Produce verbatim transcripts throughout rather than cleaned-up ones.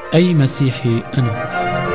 أي مسيحي أنا،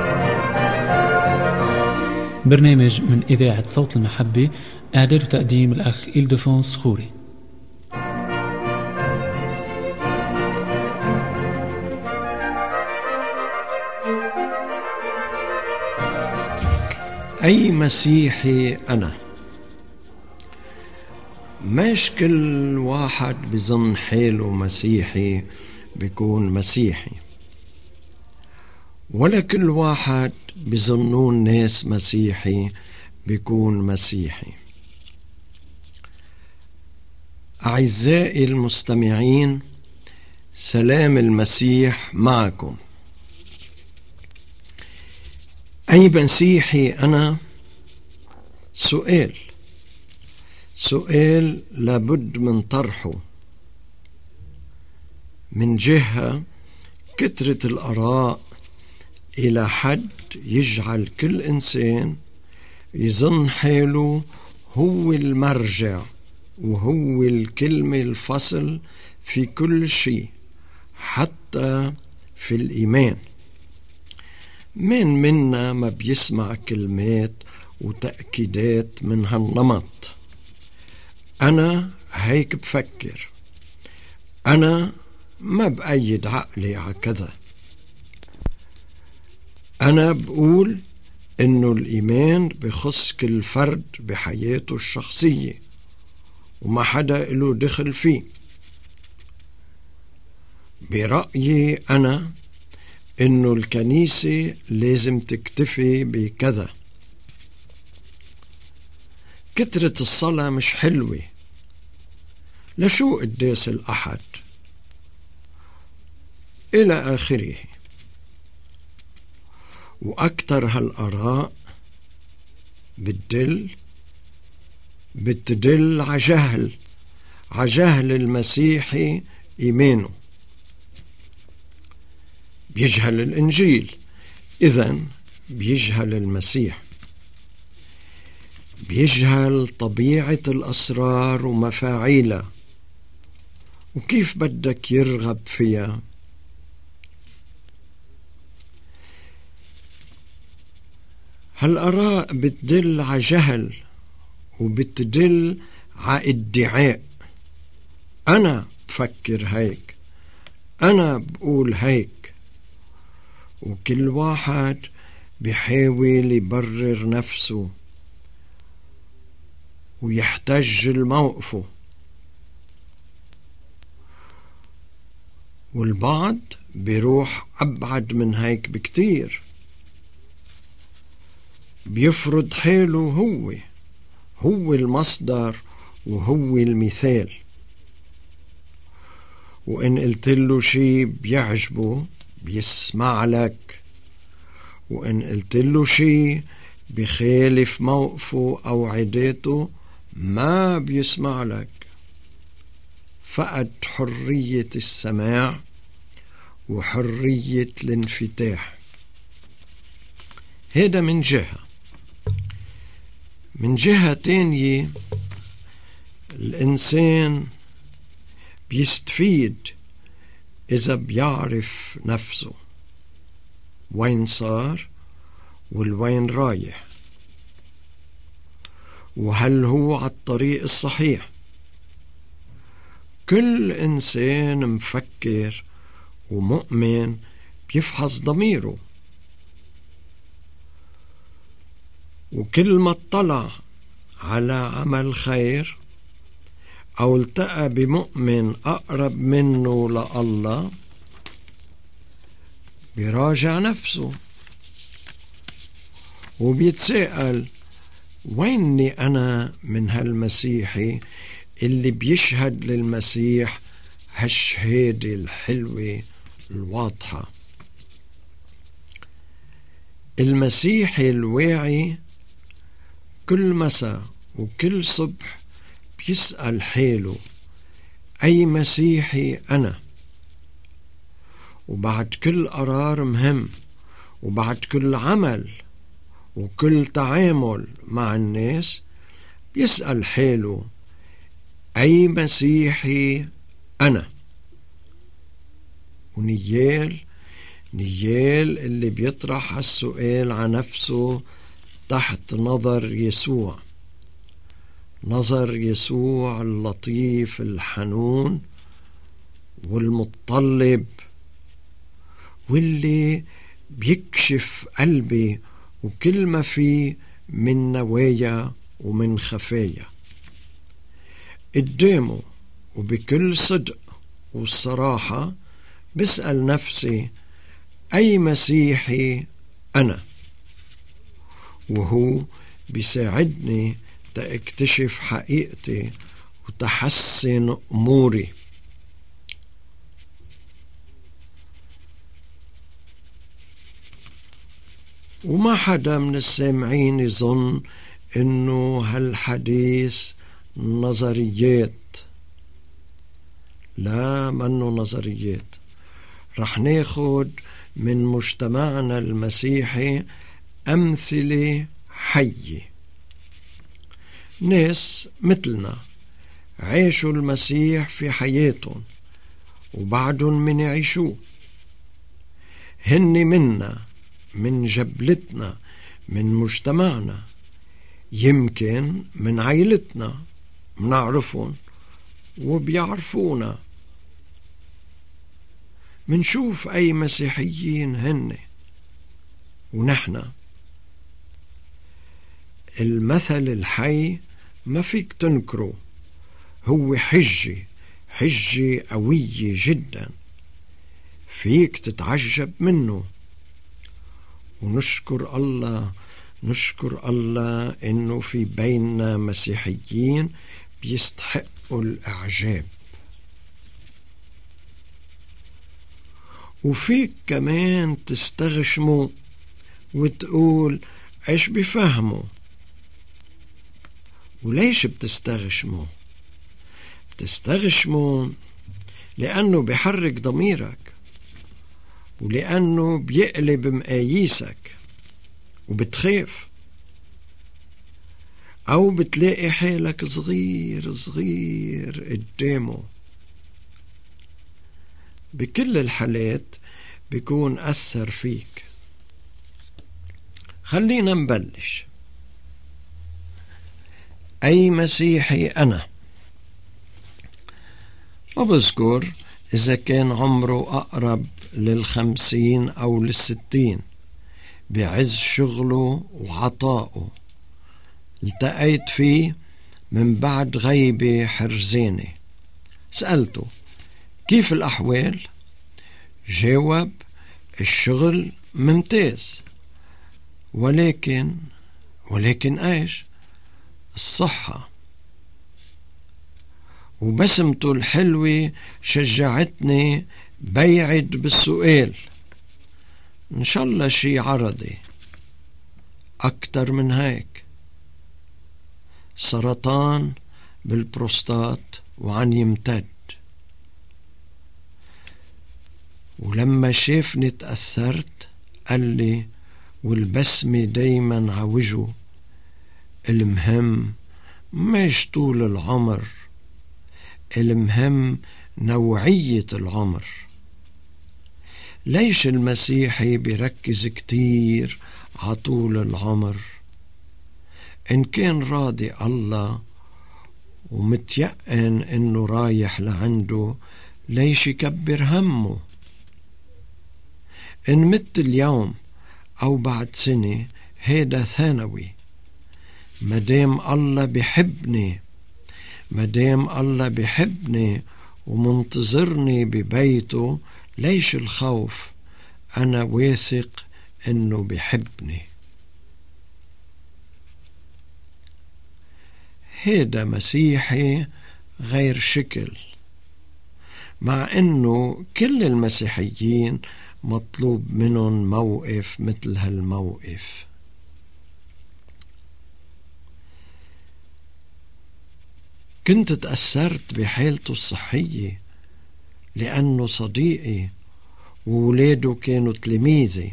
برنامج من إذاعة صوت المحبة، إعداد وتقديم الأخ إلدفونس خوري. أي مسيحي أنا. مش كل واحد بظن حاله مسيحي بيكون مسيحي، ولا كل واحد بظنون ناس مسيحي بيكون مسيحي. أعزائي المستمعين، سلام المسيح معكم. أي مسيحي أنا؟ سؤال سؤال لابد من طرحه. من جهة كثرة الآراء إلى حد يجعل كل إنسان يظن حاله هو المرجع وهو الكلمة الفصل في كل شيء، حتى في الإيمان. من منا ما بيسمع كلمات وتأكيدات من هالنمط؟ أنا هيك بفكر، أنا ما بأيد عقلي على كذا، أنا بقول إنه الإيمان بخص كل فرد بحياته الشخصية وما حدا له دخل فيه. برأيي أنا إنه الكنيسة لازم تكتفي بكذا. كترة الصلاة مش حلوة، لشو قداس الأحد إلى آخره. وأكتر هالآراء بتدل بتدل عجهل عجهل المسيحي إيمانه، بيجهل الإنجيل، إذن بيجهل المسيح، بيجهل طبيعة الأسرار ومفاعيلها وكيف بدك يرغب فيها. هالآراء بتدل على جهل وبتدل على ادعاء. أنا بفكر هيك، أنا بقول هيك، وكل واحد بيحاول يبرر نفسه ويحتج الموقفه، والبعض بيروح أبعد من هيك بكتير، بيفرض حاله هو هو المصدر وهو المثال، وإن قلت له شي بيعجبه بيسمع لك، وإن قلت له شي بخالف موقفه أو عاداته ما بيسمع لك. فقد حرية السماع وحرية الانفتاح. هذا من جهة. من جهة تانية الإنسان بيستفيد إذا بيعرف نفسه وين صار والوين رايح، وهل هو على الطريق الصحيح. كل إنسان مفكر ومؤمن بيفحص ضميره، وكل ما اطلع على عمل خير أو التقى بمؤمن أقرب منه لله بيراجع نفسه وبيتساءل ويني أنا من هالمسيحي اللي بيشهد للمسيح هالشهادة الحلوة الواضحة. المسيحي الواعي كل مساء وكل صبح بيسأل حاله أي مسيحي أنا؟ وبعد كل قرار مهم وبعد كل عمل وكل تعامل مع الناس بيسأل حاله أي مسيحي أنا؟ ونيال نيال اللي بيطرح السؤال عن نفسه تحت نظر يسوع، نظر يسوع اللطيف الحنون والمتطلب، واللي بيكشف قلبي وكل ما فيه من نوايا ومن خفايا. قدامه وبكل صدق والصراحة بسأل نفسي أي مسيحي أنا، وهو بيساعدني تأكتشف حقيقتي وتحسن أموري. وما حدا من السامعين يظن إنه هالحديث نظريات. لا، منه نظريات. رح ناخد من مجتمعنا المسيحي أمثلة حية، ناس مثلنا عاشوا المسيح في حياتهم وبعدهم من يعيشوه. هن منا، من جبلتنا، من مجتمعنا، يمكن من عائلتنا منعرفهم وبيعرفونا. منشوف أي مسيحيين هن ونحن. المثل الحي ما فيك تنكره، هو حجة حجة قوية جدا، فيك تتعجب منه. ونشكر الله نشكر الله إنه في بيننا مسيحيين بيستحقوا الإعجاب. وفيك كمان تستغشموا وتقول ايش بيفهموا. وليش بتستغشموا؟ بتستغشموا لأنه بيحرك ضميرك، ولأنه بيقلب مقاييسك وبتخاف، أو بتلاقي حالك صغير صغير قدامه. بكل الحالات بيكون أثر فيك. خلينا نبلش. أي مسيحي أنا، وبذكر إذا كان عمره أقرب للخمسين أو للستين، بعز شغله وعطائه، التقيت فيه من بعد غيبة حرزانة. سألته كيف الأحوال؟ جاوب الشغل ممتاز، ولكن ولكن ايش؟ الصحة. وبسمته الحلوة شجعتني بيعد بالسؤال، إن شاء الله شي عرضي أكتر من هيك، سرطان بالبروستات وعن يمتد. ولما شافني تأثرت قال لي والبسمة دايما عوجه، المهم مش طول العمر، المهم نوعية العمر. ليش المسيحي بيركز كتير عطول العمر؟ إن كان راضي الله ومتيقن إنه رايح لعنده، ليش يكبر همه؟ إن مت اليوم أو بعد سنة هيدا ثانوي. مدام الله بيحبني مدام الله بيحبني ومنتظرني ببيته، ليش الخوف؟ أنا واثق إنه بيحبني. هيدا مسيحي غير شكل، مع إنه كل المسيحيين مطلوب منهم موقف مثل هالموقف. كنت تأثرت بحالته الصحية لأنه صديقي وولاده كانوا تلميذي،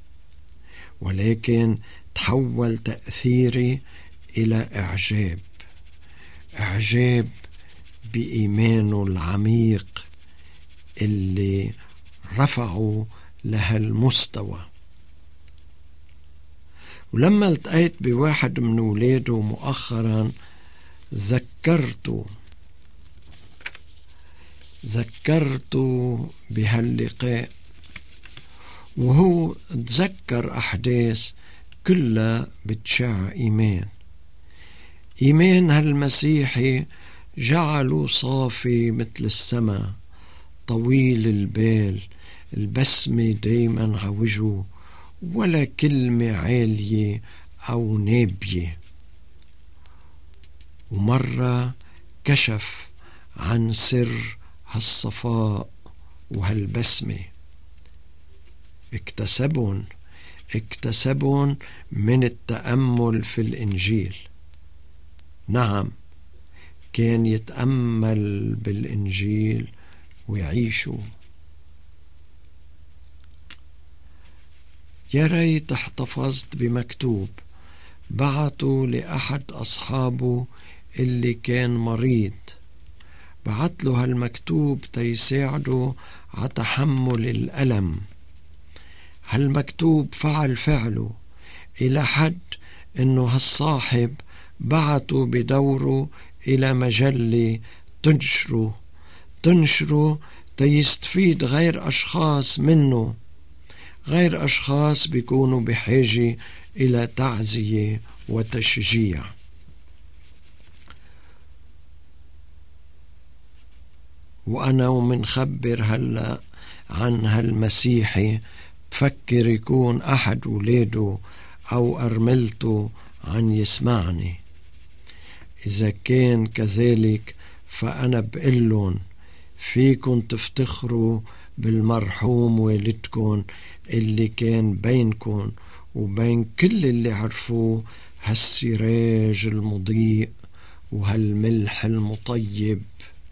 ولكن تحول تأثيري إلى إعجاب إعجاب بإيمانه العميق اللي رفعه لهالمستوى. ولما التقيت بواحد من ولاده مؤخرا ذكرته ذكرته بهاللقاء، وهو تذكر أحداث كلها بتشع إيمان. إيمان هالمسيحي جعله صافي مثل السما، طويل البال، البسمة دايما عوجه، ولا كلمة عالية أو نابية. ومرة كشف عن سر هالصفاء وهالبسمة، اكتسبون اكتسبون من التأمل في الإنجيل. نعم، كان يتأمل بالإنجيل ويعيشه. يا ريت احتفظت بمكتوب بعته لأحد أصحابه اللي كان مريض، بعت له هالمكتوب تيساعده على تحمل الألم. هالمكتوب فعل فعله إلى حد إنه هالصاحب بعته بدوره إلى مجلة تنشره تنشره تيستفيد غير أشخاص منه، غير أشخاص بيكونوا بحاجة إلى تعزية وتشجيع. وأنا ومنخبر هلأ عن هالمسيحي بفكر يكون أحد ولاده أو أرملته عن يسمعني. إذا كان كذلك فأنا بقلن فيكن تفتخروا بالمرحوم والدكن اللي كان بينكن وبين كل اللي عرفوه هالسراج المضيء وهالملح المطيب.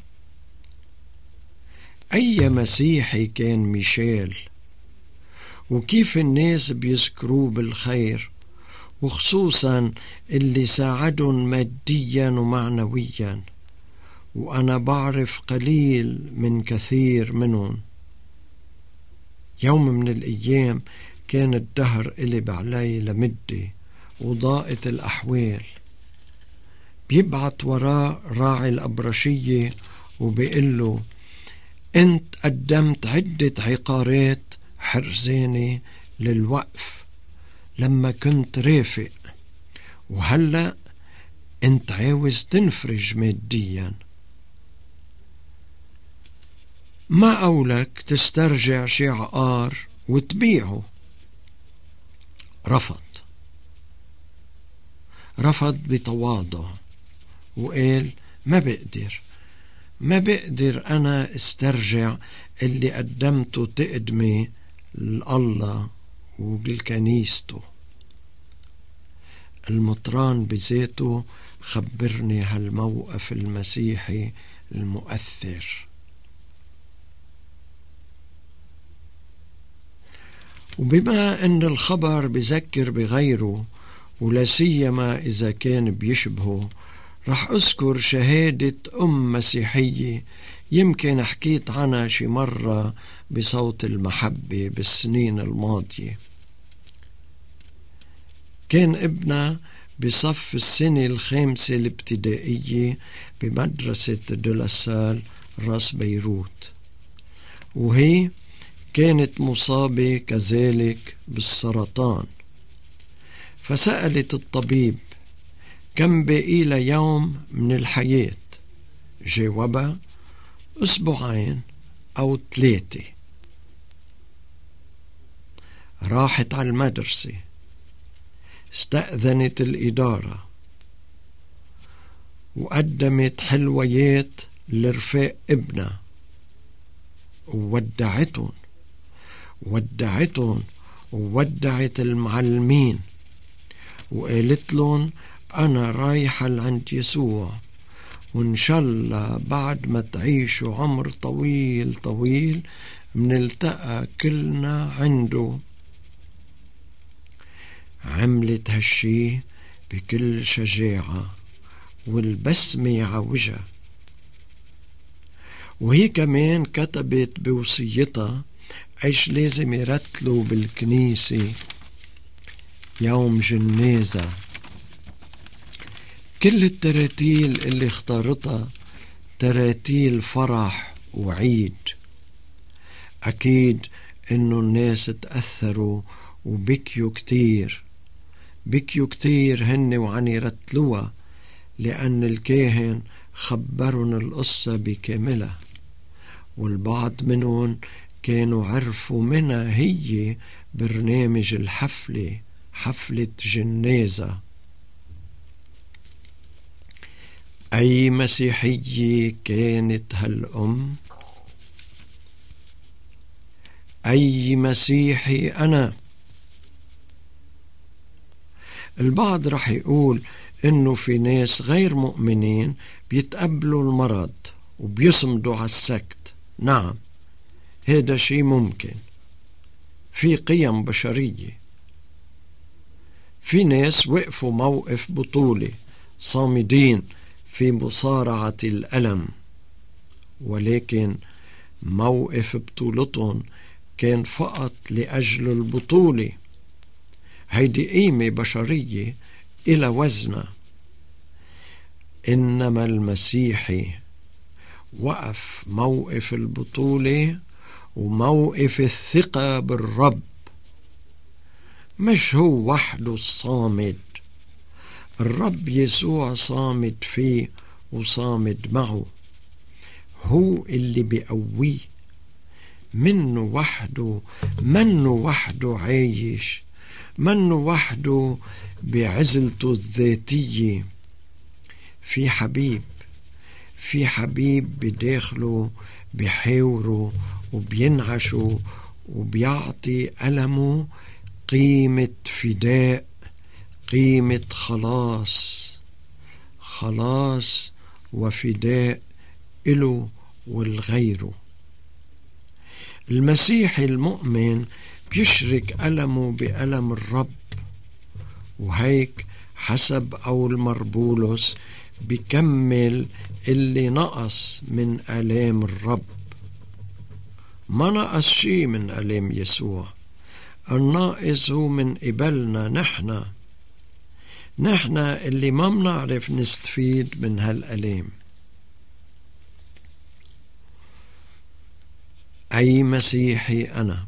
أي مسيحي كان ميشيل، وكيف الناس بيذكروه بالخير، وخصوصا اللي ساعدهم ماديا ومعنويا، وأنا بعرف قليل من كثير منهم. يوم من الأيام كان الدهر قلب علي لمدة وضاقت الأحوال. بيبعت وراء راعي الأبرشية وبيقله: أنت قدمت عدة عقارات حرزانة للوقف لما كنت رافق، وهلأ أنت عاوز تنفرج ماديا، ما أولك تسترجع شي عقار وتبيعه. رفض رفض بتواضع وقال: ما بقدر ما بقدر أنا استرجع اللي قدمته تقدمي لله وبالكنيسته. المطران بذاته خبرني هالموقف المسيحي المؤثر. وبما أن الخبر بذكر بغيره ولا سيما إذا كان بيشبهه، رح أذكر شهادة أم مسيحية يمكن حكيت عنها شي مرة بصوت المحبة بالسنين الماضية. كان ابنها بصف السنة الخامسة الابتدائية بمدرسة دولاسال راس بيروت، وهي كانت مصابة كذلك بالسرطان. فسألت الطبيب كم بقي لها يوم من الحياة. جاوبها: أسبوعين أو ثلاثة. راحت على المدرسة، استأذنت الإدارة وقدمت حلويات لرفاق ابنها وودعتهم ودعتهم وودعت المعلمين وقالت لهم: أنا رايحة لعند يسوع، وإن شاء الله بعد ما تعيشوا عمر طويل طويل منلتقى كلنا عنده. عملت هالشي بكل شجاعة والبسمة على وجهها. وهي كمان كتبت بوصيتها ايش لازم يرتلوا بالكنيسة يوم جنازة؟ كل التراتيل اللي اختارتها تراتيل فرح وعيد. أكيد إنه الناس تأثروا وبكيوا كتير، بكيوا كتير هن وعن يرتلوها، لأن الكاهن خبرن القصة بكاملها، والبعض منهم كانوا عرفوا منها هي برنامج الحفلة، حفلة جنازة. أي مسيحية كانت هالأم؟ أي مسيحي أنا؟ البعض رح يقول إنه في ناس غير مؤمنين بيتقبلوا المرض وبيصمدوا على السكت. نعم، هذا شيء ممكن، في قيم بشرية. في ناس وقفوا موقف بطولة صامدين في مصارعة الألم، ولكن موقف بطولتهم كان فقط لأجل البطولة. هيدي قيمة بشرية إلى وزنها. إنما المسيحي وقف موقف البطولة وموقف الثقة بالرب. مش هو وحده الصامد، الرب يسوع صامد فيه وصامد معه، هو اللي بيقويه. منه وحده، منه وحده عايش، منه وحده بعزلته الذاتية. في حبيب، في حبيب بداخله بحاوره وبينعشه وبيعطي ألمه قيمة فداء، قيمة خلاص، خلاص وفداء إله والغيره. المسيحي المؤمن بيشرك ألمه بألم الرب، وهيك حسب أول مربولس بيكمل اللي نقص من آلام الرب. ما نقص شيء من آلام يسوع، الناقص هو من قبلنا نحن، نحن اللي ما منعرف نستفيد من هالآلام. أي مسيحي أنا؟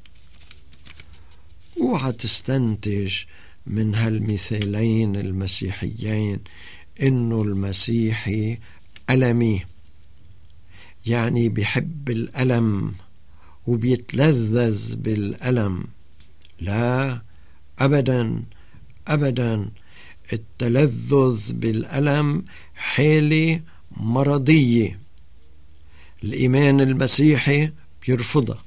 اوعى تستنتج من هالمثالين المسيحيين إنه المسيحي ألمي، يعني بيحب الألم وبيتلذذ بالألم. لا، أبدا أبدا، التلذذ بالألم حالة مرضية، الإيمان المسيحي بيرفضها.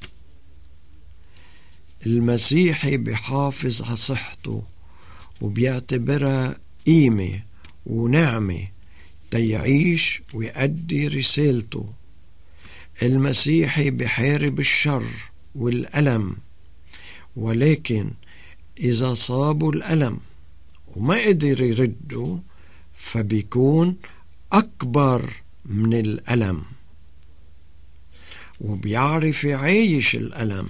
المسيحي بيحافظ على صحته وبيعتبرها قيمة ونعمة تيعيش ويؤدي رسالته. المسيحي بيحارب الشر والألم، ولكن إذا صابوا الألم وما قدر يرده فبيكون أكبر من الألم، وبيعرف يعيش الألم،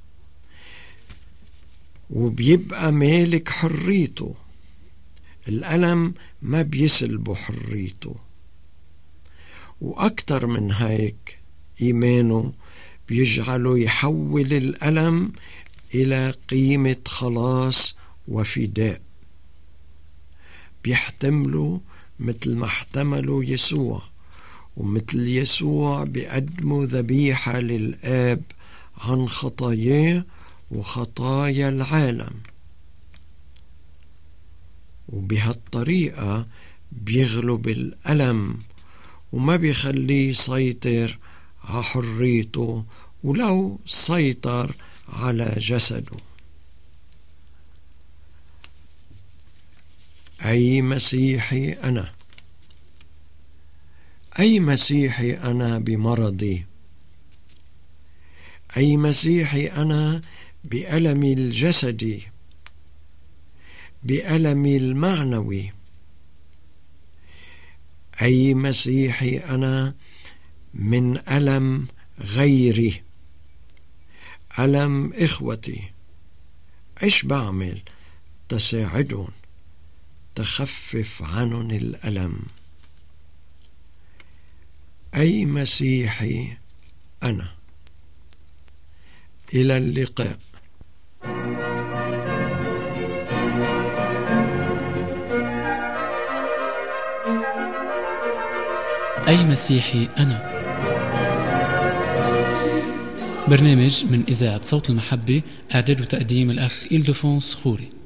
وبيبقى مالك حريته. الألم ما بيسلبه حريته. وأكتر من هيك، إيمانه بيجعله يحول الألم إلى قيمة خلاص وفداء، بيحتمله مثل ما احتمله يسوع، ومثل يسوع بيقدموا ذبيحة للآب عن خطاياه وخطايا العالم، وبهالطريقة بيغلب الألم وما بيخليه يسيطر على حريته ولو سيطر على جسده. أي مسيحي أنا؟ أي مسيحي أنا بمرضي؟ أي مسيحي أنا بألمي الجسدي، بألمي المعنوي؟ أي مسيحي أنا من ألم غيري؟ ألم إخوتي، إيش بعمل تساعدهم تخفف عنهم الألم؟ أي مسيحي أنا. إلى اللقاء. أي مسيحي أنا، برنامج من إذاعة صوت المحبة، إعداد وتقديم الأخ إلدفونس خوري.